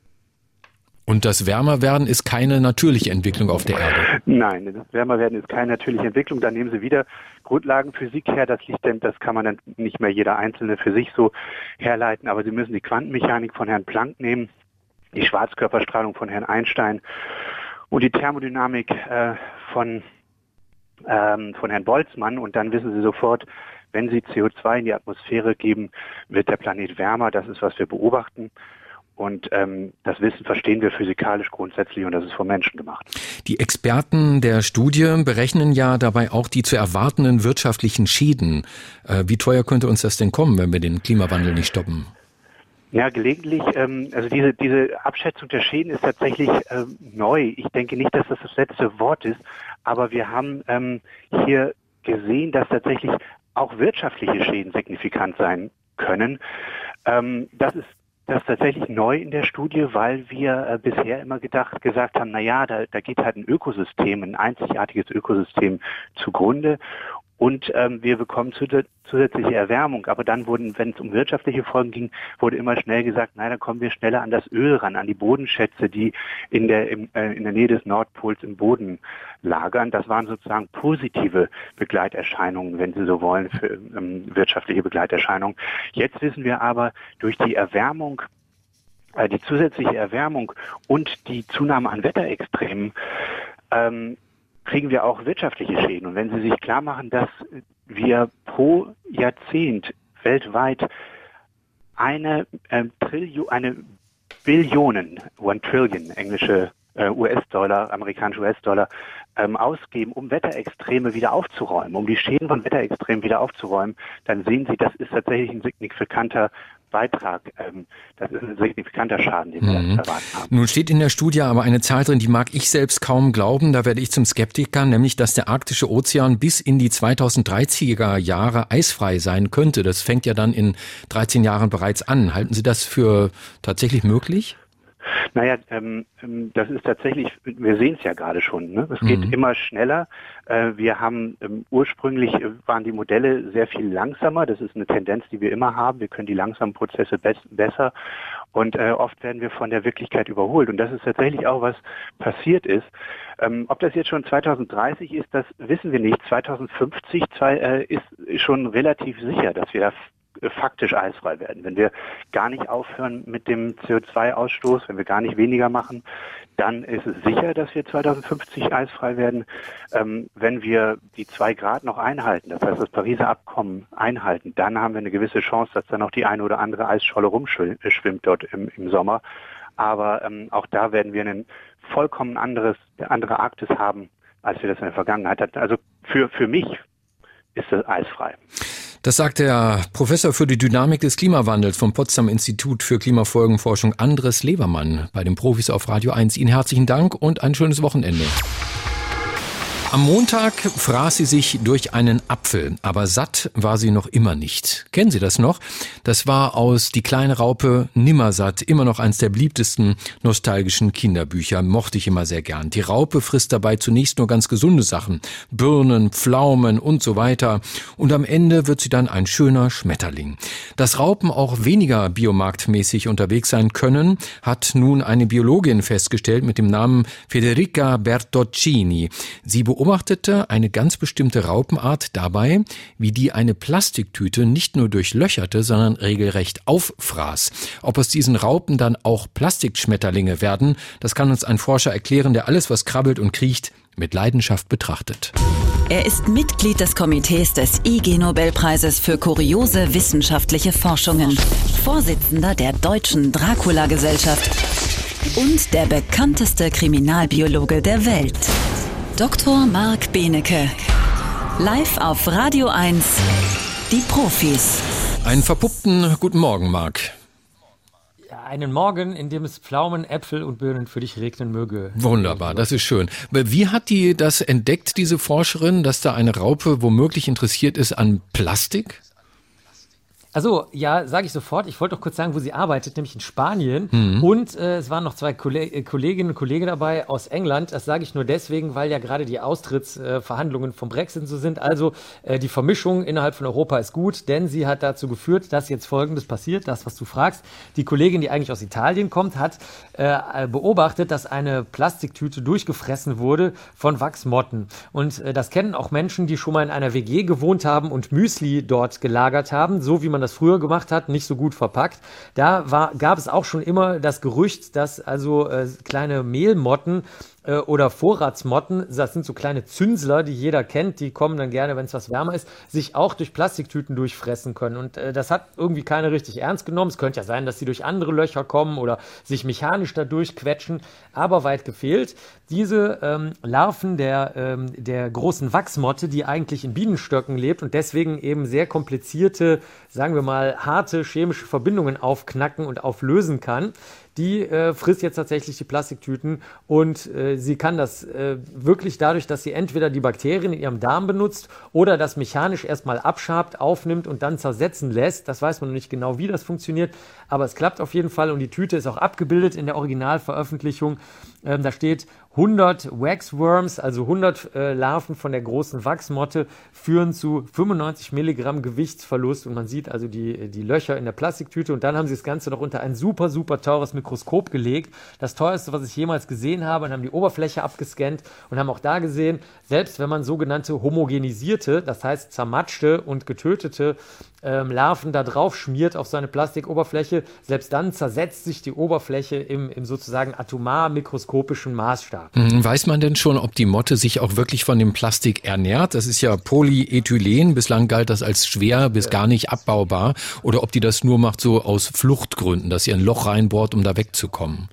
[SPEAKER 2] Und das Wärmerwerden ist keine natürliche Entwicklung auf der Erde?
[SPEAKER 9] Nein, das Wärmerwerden ist keine natürliche Entwicklung. Da nehmen Sie wieder Grundlagenphysik her. Das kann man dann nicht mehr jeder Einzelne für sich so herleiten. Aber Sie müssen die Quantenmechanik von Herrn Planck nehmen, die Schwarzkörperstrahlung von Herrn Einstein und die Thermodynamik von Herrn Boltzmann. Und dann wissen Sie sofort, wenn Sie CO2 in die Atmosphäre geben, wird der Planet wärmer. Das ist, was wir beobachten. Und das Wissen verstehen wir physikalisch grundsätzlich, und das ist vom Menschen gemacht.
[SPEAKER 2] Die Experten der Studie berechnen ja dabei auch die zu erwartenden wirtschaftlichen Schäden. Wie teuer könnte uns das denn kommen, wenn wir den Klimawandel nicht stoppen?
[SPEAKER 9] Ja, gelegentlich, also diese Abschätzung der Schäden ist tatsächlich neu. Ich denke nicht, dass das letzte Wort ist, aber wir haben hier gesehen, dass tatsächlich auch wirtschaftliche Schäden signifikant sein können. Das ist tatsächlich neu in der Studie, weil wir bisher immer gesagt haben, na ja, da geht halt ein Ökosystem, ein einzigartiges Ökosystem zugrunde. Und wir bekommen zusätzliche Erwärmung. Aber dann wenn es um wirtschaftliche Folgen ging, wurde immer schnell gesagt, nein, dann kommen wir schneller an das Öl ran, an die Bodenschätze, die in der Nähe des Nordpols im Boden lagern. Das waren sozusagen positive Begleiterscheinungen, wenn Sie so wollen, für wirtschaftliche Begleiterscheinungen. Jetzt wissen wir aber, durch die Erwärmung, die zusätzliche Erwärmung und die Zunahme an Wetterextremen, kriegen wir auch wirtschaftliche Schäden. Und wenn Sie sich klar machen, dass wir pro Jahrzehnt weltweit eine Billionen, 1 Trillion, englische US-Dollar, amerikanische US-Dollar, ausgeben, um Wetterextreme wieder aufzuräumen, um die Schäden von Wetterextremen wieder aufzuräumen, dann sehen Sie, das ist tatsächlich ein signifikanter Beitrag, das ist ein signifikanter Schaden, den wir erwarten haben.
[SPEAKER 2] Nun steht in der Studie aber eine Zahl drin, die mag ich selbst kaum glauben, da werde ich zum Skeptiker, nämlich, dass der arktische Ozean bis in die 2030er Jahre eisfrei sein könnte. Das fängt ja dann in 13 Jahren bereits an. Halten Sie das für tatsächlich möglich?
[SPEAKER 9] Naja, das ist tatsächlich, wir sehen es ja gerade schon, ne? Es geht immer schneller. Wir haben ursprünglich waren die Modelle sehr viel langsamer. Das ist eine Tendenz, die wir immer haben. Wir können die langsamen Prozesse besser, und oft werden wir von der Wirklichkeit überholt. Und das ist tatsächlich auch, was passiert ist. Ob das jetzt schon 2030 ist, das wissen wir nicht. 2050 ist schon relativ sicher, dass wir da faktisch eisfrei werden. Wenn wir gar nicht aufhören mit dem CO2-Ausstoß, wenn wir gar nicht weniger machen, dann ist es sicher, dass wir 2050 eisfrei werden. Wenn wir die 2 Grad noch einhalten, das heißt das Pariser Abkommen einhalten, dann haben wir eine gewisse Chance, dass da noch die eine oder andere Eisscholle rumschwimmt dort im Sommer. Aber auch da werden wir eine vollkommen andere Arktis haben, als wir das in der Vergangenheit hatten. Also für mich ist das eisfrei.
[SPEAKER 2] Das sagt der Professor für die Dynamik des Klimawandels vom Potsdamer Institut für Klimafolgenforschung Andres Levermann bei den Profis auf Radio 1. Ihnen herzlichen Dank und ein schönes Wochenende. Am Montag fraß sie sich durch einen Apfel, aber satt war sie noch immer nicht. Kennen Sie das noch? Das war aus Die kleine Raupe Nimmersatt, immer noch eins der beliebtesten nostalgischen Kinderbücher, mochte ich immer sehr gern. Die Raupe frisst dabei zunächst nur ganz gesunde Sachen, Birnen, Pflaumen und so weiter. Und am Ende wird sie dann ein schöner Schmetterling. Dass Raupen auch weniger biomarktmäßig unterwegs sein können, hat nun eine Biologin festgestellt mit dem Namen Federica Bertoncini. Sie beobachtete eine ganz bestimmte Raupenart dabei, wie die eine Plastiktüte nicht nur durchlöcherte, sondern regelrecht auffraß. Ob aus diesen Raupen dann auch Plastikschmetterlinge werden, das kann uns ein Forscher erklären, der alles, was krabbelt und kriecht, mit Leidenschaft betrachtet.
[SPEAKER 1] Er ist Mitglied des Komitees des IG-Nobelpreises für kuriose wissenschaftliche Forschungen, Vorsitzender der Deutschen Dracula-Gesellschaft und der bekannteste Kriminalbiologe der Welt. Dr. Marc Benecke. Live auf Radio 1. Die Profis.
[SPEAKER 2] Einen verpuppten guten Morgen, Marc.
[SPEAKER 10] Ja, einen Morgen, in dem es Pflaumen, Äpfel und Birnen für dich regnen möge.
[SPEAKER 2] Wunderbar, das ist schön. Wie hat die das entdeckt, diese Forscherin, dass da eine Raupe womöglich interessiert ist an Plastik?
[SPEAKER 10] Also, ja, sage ich sofort. Ich wollte doch kurz sagen, wo sie arbeitet, nämlich in Spanien. Und es waren noch zwei Kolleginnen und Kollegen dabei aus England. Das sage ich nur deswegen, weil ja gerade die Austrittsverhandlungen vom Brexit so sind. Also die Vermischung innerhalb von Europa ist gut, denn sie hat dazu geführt, dass jetzt Folgendes passiert, das, was du fragst. Die Kollegin, die eigentlich aus Italien kommt, hat beobachtet, dass eine Plastiktüte durchgefressen wurde von Wachsmotten. Und das kennen auch Menschen, die schon mal in einer WG gewohnt haben und Müsli dort gelagert haben, so wie man das früher gemacht hat, nicht so gut verpackt. Da gab es auch schon immer das Gerücht, dass also kleine Mehlmotten oder Vorratsmotten, das sind so kleine Zünsler, die jeder kennt, die kommen dann gerne, wenn es was wärmer ist, sich auch durch Plastiktüten durchfressen können. Und das hat irgendwie keiner richtig ernst genommen. Es könnte ja sein, dass sie durch andere Löcher kommen oder sich mechanisch da durchquetschen, aber weit gefehlt. Diese Larven der großen Wachsmotte, die eigentlich in Bienenstöcken lebt und deswegen eben sehr komplizierte, sagen wir mal, harte chemische Verbindungen aufknacken und auflösen kann, die frisst jetzt tatsächlich die Plastiktüten und sie kann das wirklich dadurch, dass sie entweder die Bakterien in ihrem Darm benutzt oder das mechanisch erstmal abschabt, aufnimmt und dann zersetzen lässt. Das weiß man noch nicht genau, wie das funktioniert, aber es klappt auf jeden Fall und die Tüte ist auch abgebildet in der Originalveröffentlichung. Da steht 100 Waxworms, also 100 Larven von der großen Wachsmotte, führen zu 95 Milligramm Gewichtsverlust und man sieht also die Löcher in der Plastiktüte und dann haben sie das Ganze noch unter ein super, super teures Mikroskop gelegt. Das teuerste, was ich jemals gesehen habe, und haben die Oberfläche abgescannt und haben auch da gesehen, selbst wenn man sogenannte homogenisierte, das heißt zermatschte und getötete Larven da drauf schmiert auf so eine Plastikoberfläche, selbst dann zersetzt sich die Oberfläche im sozusagen atomar mikroskopischen Maßstab.
[SPEAKER 2] Weiß man denn schon, ob die Motte sich auch wirklich von dem Plastik ernährt? Das ist ja Polyethylen, bislang galt das als schwer bis gar nicht abbaubar, oder ob die das nur macht so aus Fluchtgründen, dass sie ein Loch reinbohrt, um da wegzukommen?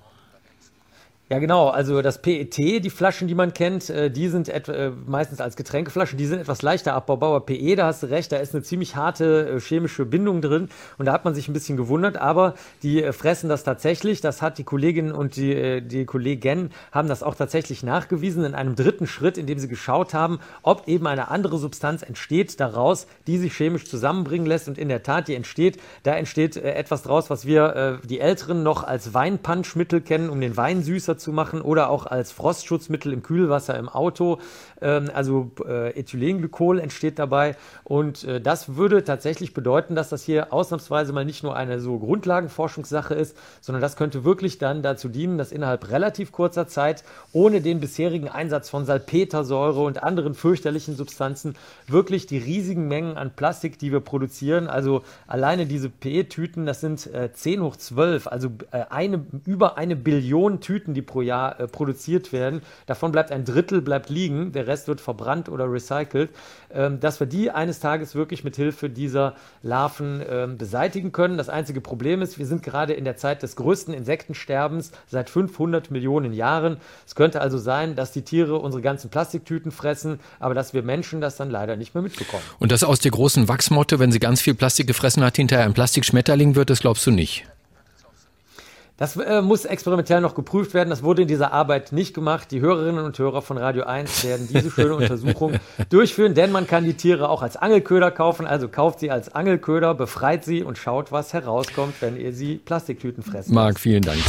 [SPEAKER 10] Ja, genau. Also das PET, die Flaschen, die man kennt, die sind meistens als Getränkeflaschen, die sind etwas leichter abbaubar. Aber PE, da hast du recht, da ist eine ziemlich harte chemische Bindung drin. Und da hat man sich ein bisschen gewundert. Aber die fressen das tatsächlich. Das hat die Kollegin und die Kollegen haben das auch tatsächlich nachgewiesen in einem dritten Schritt, in dem sie geschaut haben, ob eben eine andere Substanz entsteht daraus, die sich chemisch zusammenbringen lässt. Und in der Tat, da entsteht etwas draus, was wir, die Älteren, noch als Weinpunschmittel kennen, um den Wein süßer zu machen oder auch als Frostschutzmittel im Kühlwasser im Auto. Also Ethylenglykol entsteht dabei und das würde tatsächlich bedeuten, dass das hier ausnahmsweise mal nicht nur eine so Grundlagenforschungssache ist, sondern das könnte wirklich dann dazu dienen, dass innerhalb relativ kurzer Zeit ohne den bisherigen Einsatz von Salpetersäure und anderen fürchterlichen Substanzen wirklich die riesigen Mengen an Plastik, die wir produzieren, also alleine diese PE-Tüten, das sind 10 hoch 12, also über 1 Billion Tüten, die pro Jahr produziert werden. Davon bleibt ein Drittel liegen, der Rest wird verbrannt oder recycelt, dass wir die eines Tages wirklich mit Hilfe dieser Larven beseitigen können. Das einzige Problem ist, wir sind gerade in der Zeit des größten Insektensterbens seit 500 Millionen Jahren. Es könnte also sein, dass die Tiere unsere ganzen Plastiktüten fressen, aber dass wir Menschen das dann leider nicht mehr mitbekommen.
[SPEAKER 2] Und dass aus der großen Wachsmotte, wenn sie ganz viel Plastik gefressen hat, hinterher ein Plastikschmetterling wird, das glaubst du nicht?
[SPEAKER 10] Das muss experimentell noch geprüft werden. Das wurde in dieser Arbeit nicht gemacht. Die Hörerinnen und Hörer von Radio 1 werden diese schöne Untersuchung durchführen, denn man kann die Tiere auch als Angelköder kaufen. Also kauft sie als Angelköder, befreit sie und schaut, was herauskommt, wenn ihr sie Plastiktüten fressen.
[SPEAKER 2] Marc, vielen Dank.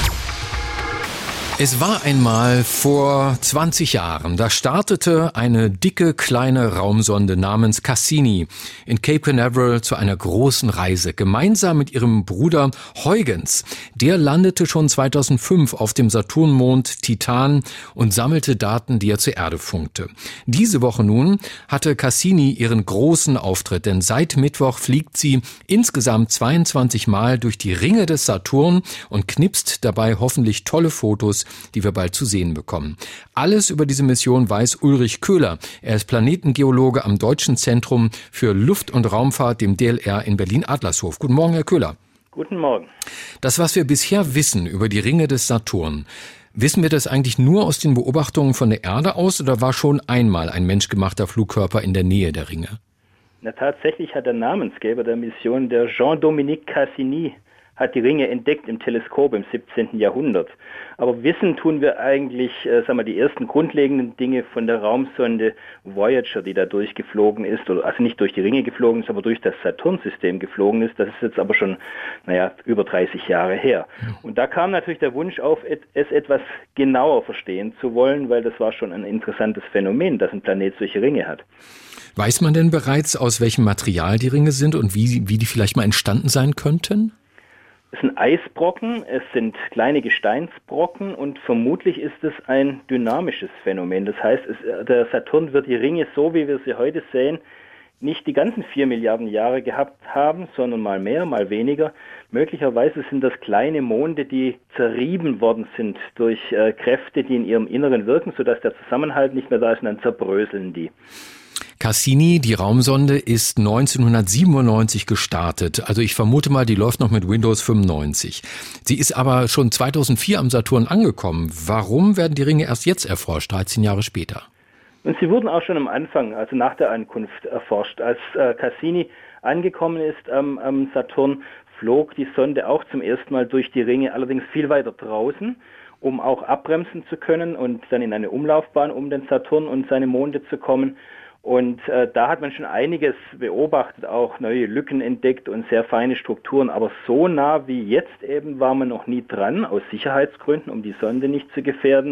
[SPEAKER 2] Es war einmal vor 20 Jahren, da startete eine dicke kleine Raumsonde namens Cassini in Cape Canaveral zu einer großen Reise, gemeinsam mit ihrem Bruder Huygens. Der landete schon 2005 auf dem Saturnmond Titan und sammelte Daten, die er zur Erde funkte. Diese Woche nun hatte Cassini ihren großen Auftritt, denn seit Mittwoch fliegt sie insgesamt 22 Mal durch die Ringe des Saturn und knipst dabei hoffentlich tolle Fotos, die wir bald zu sehen bekommen. Alles über diese Mission weiß Ulrich Köhler. Er ist Planetengeologe am Deutschen Zentrum für Luft- und Raumfahrt, dem DLR in Berlin-Adlershof. Guten Morgen, Herr Köhler.
[SPEAKER 11] Guten Morgen.
[SPEAKER 2] Das, was wir bisher wissen über die Ringe des Saturn, wissen wir das eigentlich nur aus den Beobachtungen von der Erde aus oder war schon einmal ein menschgemachter Flugkörper in der Nähe der Ringe?
[SPEAKER 11] Na, tatsächlich hat der Namensgeber der Mission, der Jean-Dominique Cassini, hat die Ringe entdeckt im Teleskop im 17. Jahrhundert. Aber wissen tun wir eigentlich, die ersten grundlegenden Dinge von der Raumsonde Voyager, die da durchgeflogen ist, also nicht durch die Ringe geflogen ist, aber durch das Saturnsystem geflogen ist. Das ist jetzt aber schon, über 30 Jahre her. Und da kam natürlich der Wunsch auf, es etwas genauer verstehen zu wollen, weil das war schon ein interessantes Phänomen, dass ein Planet solche Ringe hat.
[SPEAKER 2] Weiß man denn bereits, aus welchem Material die Ringe sind und wie die vielleicht mal entstanden sein könnten?
[SPEAKER 11] Es sind Eisbrocken, es sind kleine Gesteinsbrocken und vermutlich ist es ein dynamisches Phänomen. Das heißt, der Saturn wird die Ringe, so wie wir sie heute sehen, nicht die ganzen 4 Milliarden Jahre gehabt haben, sondern mal mehr, mal weniger. Möglicherweise sind das kleine Monde, die zerrieben worden sind durch Kräfte, die in ihrem Inneren wirken, sodass der Zusammenhalt nicht mehr da ist und dann zerbröseln die.
[SPEAKER 2] Cassini, die Raumsonde, ist 1997 gestartet. Also ich vermute mal, die läuft noch mit Windows 95. Sie ist aber schon 2004 am Saturn angekommen. Warum werden die Ringe erst jetzt erforscht, 13 Jahre später?
[SPEAKER 11] Und sie wurden auch schon am Anfang, also nach der Ankunft, erforscht. Als Cassini angekommen ist am Saturn, flog die Sonde auch zum ersten Mal durch die Ringe, allerdings viel weiter draußen, um auch abbremsen zu können und dann in eine Umlaufbahn um den Saturn und seine Monde zu kommen. Und da hat man schon einiges beobachtet, auch neue Lücken entdeckt und sehr feine Strukturen. Aber so nah wie jetzt eben war man noch nie dran, aus Sicherheitsgründen, um die Sonde nicht zu gefährden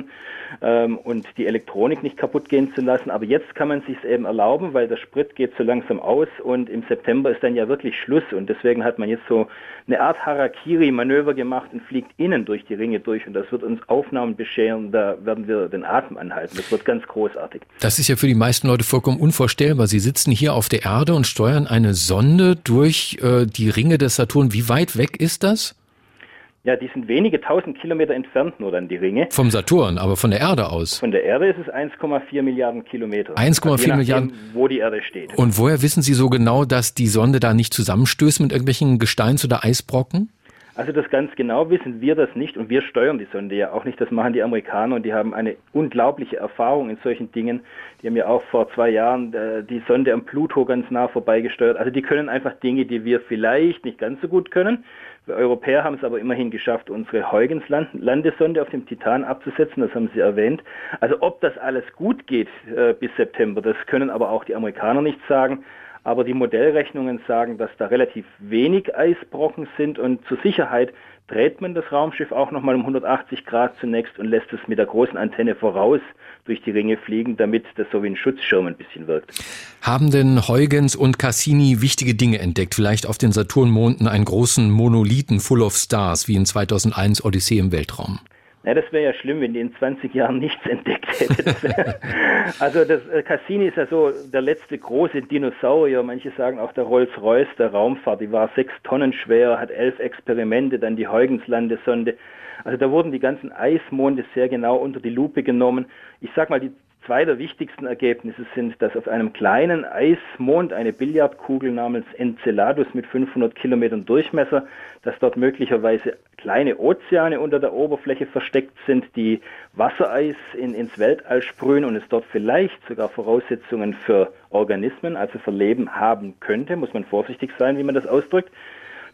[SPEAKER 11] und die Elektronik nicht kaputt gehen zu lassen. Aber jetzt kann man sich es eben erlauben, weil der Sprit geht so langsam aus und im September ist dann ja wirklich Schluss. Und deswegen hat man jetzt so eine Art Harakiri-Manöver gemacht und fliegt innen durch die Ringe durch. Und das wird uns Aufnahmen bescheren, da werden wir den Atem anhalten. Das wird ganz großartig.
[SPEAKER 2] Das ist ja für die meisten Leute vollkommen unvorstellbar. Sie sitzen hier auf der Erde und steuern eine Sonde durch die Ringe des Saturn. Wie weit weg ist das?
[SPEAKER 11] Ja, die sind wenige 1000 Kilometer entfernt nur dann die Ringe.
[SPEAKER 2] Vom Saturn, aber von der Erde aus?
[SPEAKER 11] Von der Erde ist es 1,4 Milliarden Kilometer.
[SPEAKER 2] 1,4 Milliarden?
[SPEAKER 11] Wo die Erde steht.
[SPEAKER 2] Und woher wissen Sie so genau, dass die Sonde da nicht zusammenstößt mit irgendwelchen Gesteins- oder Eisbrocken?
[SPEAKER 11] Also das ganz genau wissen wir das nicht und wir steuern die Sonde ja auch nicht. Das machen die Amerikaner und die haben eine unglaubliche Erfahrung in solchen Dingen. Die haben ja auch vor 2 Jahren die Sonde am Pluto ganz nah vorbeigesteuert. Also die können einfach Dinge, die wir vielleicht nicht ganz so gut können. Wir Europäer haben es aber immerhin geschafft, unsere Huygens-Landesonde auf dem Titan abzusetzen, das haben Sie erwähnt. Also ob das alles gut geht bis September, das können aber auch die Amerikaner nicht sagen. Aber die Modellrechnungen sagen, dass da relativ wenig Eisbrocken sind und zur Sicherheit dreht man das Raumschiff auch nochmal um 180 Grad zunächst und lässt es mit der großen Antenne voraus durch die Ringe fliegen, damit das so wie ein Schutzschirm ein bisschen wirkt.
[SPEAKER 2] Haben denn Huygens und Cassini wichtige Dinge entdeckt? Vielleicht auf den Saturnmonden einen großen Monolithen full of stars, wie in 2001 Odyssee im Weltraum?
[SPEAKER 11] Ja, das wäre ja schlimm, wenn die in 20 Jahren nichts entdeckt hätte. Also das Cassini ist ja so der letzte große Dinosaurier. Manche sagen auch der Rolls-Royce der Raumfahrt. Die war 6 Tonnen schwer, hat 11 Experimente, dann die Huygens-Landesonde. Also da wurden die ganzen Eismonde sehr genau unter die Lupe genommen. Ich sag mal, die 2 der wichtigsten Ergebnisse sind, dass auf einem kleinen Eismond eine Billardkugel namens Enceladus mit 500 Kilometern Durchmesser, dass dort möglicherweise kleine Ozeane unter der Oberfläche versteckt sind, die Wassereis ins Weltall sprühen und es dort vielleicht sogar Voraussetzungen für Organismen, also für Leben haben könnte, muss man vorsichtig sein, wie man das ausdrückt.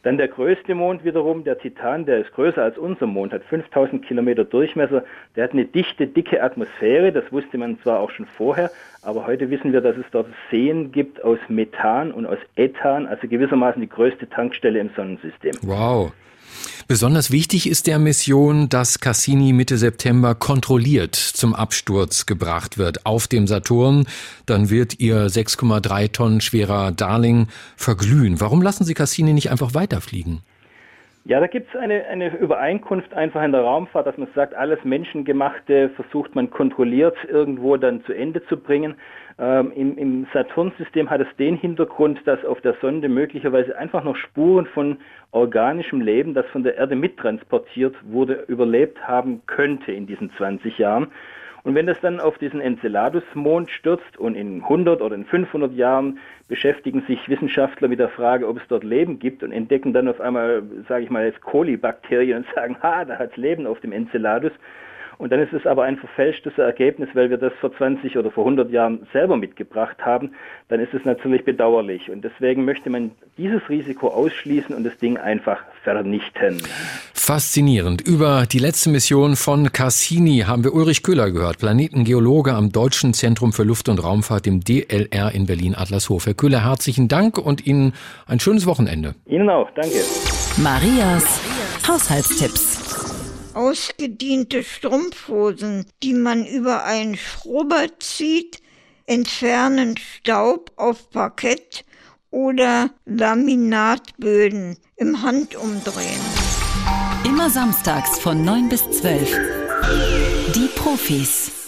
[SPEAKER 11] Dann der größte Mond wiederum, der Titan, der ist größer als unser Mond, hat 5000 Kilometer Durchmesser, der hat eine dichte, dicke Atmosphäre, das wusste man zwar auch schon vorher, aber heute wissen wir, dass es dort Seen gibt aus Methan und aus Ethan, also gewissermaßen die größte Tankstelle im Sonnensystem.
[SPEAKER 2] Wow. Besonders wichtig ist der Mission, dass Cassini Mitte September kontrolliert zum Absturz gebracht wird auf dem Saturn. Dann wird ihr 6,3 Tonnen schwerer Darling verglühen. Warum lassen Sie Cassini nicht einfach weiterfliegen?
[SPEAKER 11] Ja, da gibt es eine Übereinkunft einfach in der Raumfahrt, dass man sagt, alles Menschengemachte versucht man kontrolliert irgendwo dann zu Ende zu bringen. Im Saturnsystem hat es den Hintergrund, dass auf der Sonde möglicherweise einfach noch Spuren von organischem Leben, das von der Erde mittransportiert wurde, überlebt haben könnte in diesen 20 Jahren. Und wenn das dann auf diesen Enceladus-Mond stürzt und in 100 oder in 500 Jahren beschäftigen sich Wissenschaftler mit der Frage, ob es dort Leben gibt und entdecken dann auf einmal, sage ich mal jetzt Kolibakterien und sagen, da hat es Leben auf dem Enceladus. Und dann ist es aber ein verfälschtes Ergebnis, weil wir das vor 20 oder vor 100 Jahren selber mitgebracht haben, dann ist es natürlich bedauerlich. Und deswegen möchte man dieses Risiko ausschließen und das Ding einfach vernichten.
[SPEAKER 2] Faszinierend. Über die letzte Mission von Cassini haben wir Ulrich Köhler gehört, Planetengeologe am Deutschen Zentrum für Luft- und Raumfahrt, dem DLR in Berlin-Adlershof. Herr Köhler, herzlichen Dank und Ihnen ein schönes Wochenende.
[SPEAKER 11] Ihnen auch, danke.
[SPEAKER 1] Marias Haushaltstipps.
[SPEAKER 12] Ausgediente Strumpfhosen, die man über einen Schrubber zieht, entfernen Staub auf Parkett oder Laminatböden im Handumdrehen.
[SPEAKER 1] Immer samstags von 9 bis 12. Die Profis.